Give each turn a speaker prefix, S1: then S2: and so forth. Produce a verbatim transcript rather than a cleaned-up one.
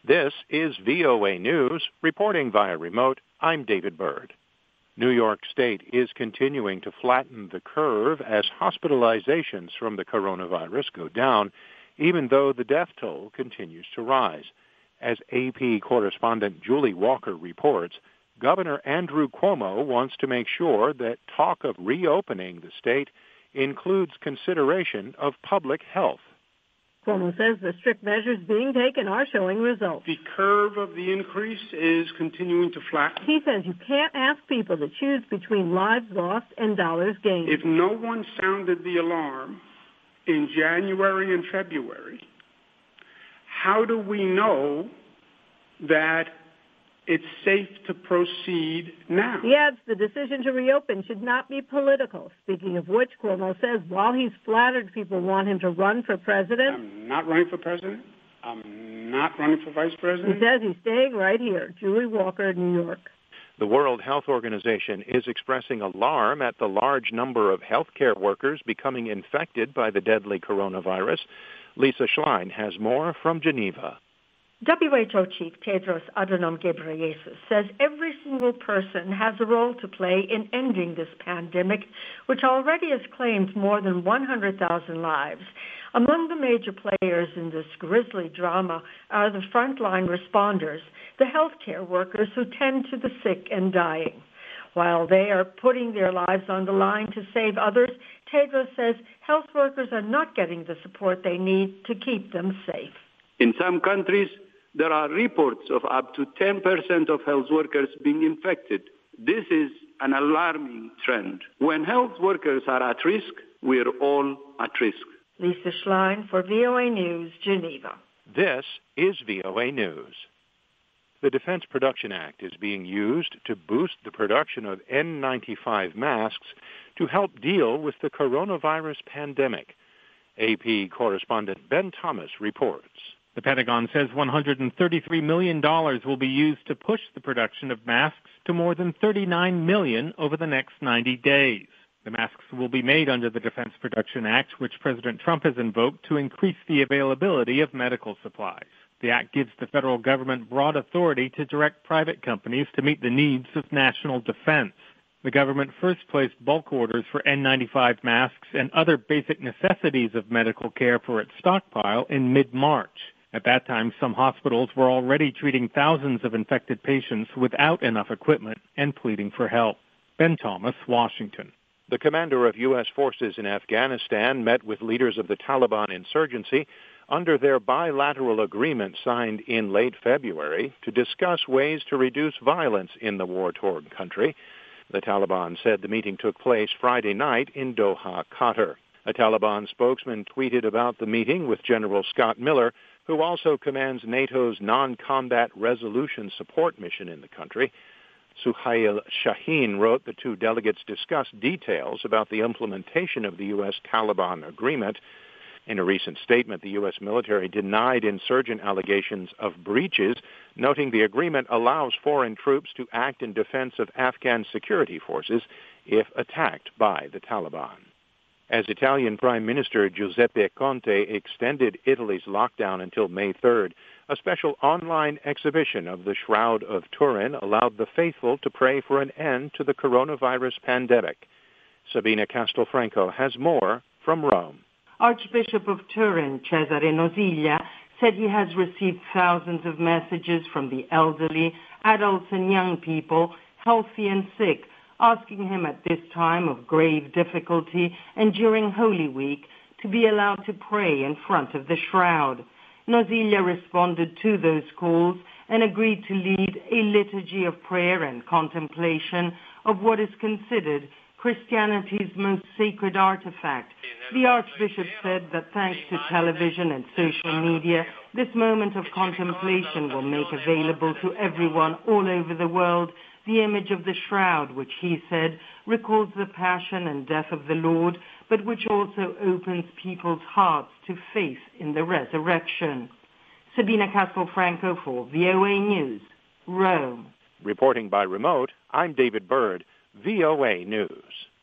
S1: This is V O A News. Reporting via remote, I'm David Byrd. New York State is continuing to flatten the curve as hospitalizations from the coronavirus go down, even though the death toll continues to rise. As A P correspondent Julie Walker reports, Governor Andrew Cuomo wants to make sure that talk of reopening the state includes consideration of public health.
S2: Cuomo says the strict measures being taken are showing results.
S3: The curve of the increase is continuing to flatten.
S2: He says you can't ask people to choose between lives lost and dollars gained.
S3: If no one sounded the alarm in January and February, how do we know that it's safe to proceed now?
S2: He adds the decision to reopen should not be political. Speaking of which, Cuomo says while he's flattered people want him to run for president,
S3: I'm not running for president. I'm not running for vice president.
S2: He says he's staying right here. Julie Walker, New York.
S1: The World Health Organization is expressing alarm at the large number of healthcare workers becoming infected by the deadly coronavirus. Lisa Schlein has more from Geneva.
S4: W H O Chief Tedros Adhanom Ghebreyesus says every single person has a role to play in ending this pandemic, which already has claimed more than one hundred thousand lives. Among the major players in this grisly drama are the frontline responders, the healthcare workers who tend to the sick and dying. While they are putting their lives on the line to save others, Tedros says health workers are not getting the support they need to keep them safe.
S5: In some countries, there are reports of up to ten percent of health workers being infected. This is an alarming trend. When health workers are at risk, we're all at risk.
S4: Lisa Schlein for V O A News, Geneva.
S1: This is V O A News. The Defense Production Act is being used to boost the production of N ninety-five masks to help deal with the coronavirus pandemic. A P correspondent Ben Thomas reports.
S6: The Pentagon says one hundred thirty-three million dollars will be used to push the production of masks to more than thirty-nine million over the next ninety days. The masks will be made under the Defense Production Act, which President Trump has invoked to increase the availability of medical supplies. The act gives the federal government broad authority to direct private companies to meet the needs of national defense. The government first placed bulk orders for N ninety-five masks and other basic necessities of medical care for its stockpile in mid-March. At that time, some hospitals were already treating thousands of infected patients without enough equipment and pleading for help. Ben Thomas, Washington.
S1: The commander of U S forces in Afghanistan met with leaders of the Taliban insurgency under their bilateral agreement signed in late February to discuss ways to reduce violence in the war-torn country. The Taliban said the meeting took place Friday night in Doha, Qatar. A Taliban spokesman tweeted about the meeting with General Scott Miller, who also commands NATO's non-combat resolution support mission in the country. Suhail Shaheen wrote the two delegates discussed details about the implementation of the U S Taliban agreement. In a recent statement, the U S military denied insurgent allegations of breaches, noting the agreement allows foreign troops to act in defense of Afghan security forces if attacked by the Taliban. As Italian Prime Minister Giuseppe Conte extended Italy's lockdown until May third, a special online exhibition of the Shroud of Turin allowed the faithful to pray for an end to the coronavirus pandemic. Sabina Castelfranco has more from Rome.
S7: Archbishop of Turin, Cesare Nosiglia, said he has received thousands of messages from the elderly, adults and young people, healthy and sick, asking him at this time of grave difficulty and during Holy Week to be allowed to pray in front of the shroud. Nosiglia responded to those calls and agreed to lead a liturgy of prayer and contemplation of what is considered Christianity's most sacred artifact. The Archbishop said that thanks to television and social media, this moment of contemplation will make available to everyone all over the world the image of the shroud, which he said recalls the passion and death of the Lord, but which also opens people's hearts to faith in the resurrection. Sabina Castelfranco for V O A News, Rome.
S1: Reporting by remote, I'm David Byrd, V O A News.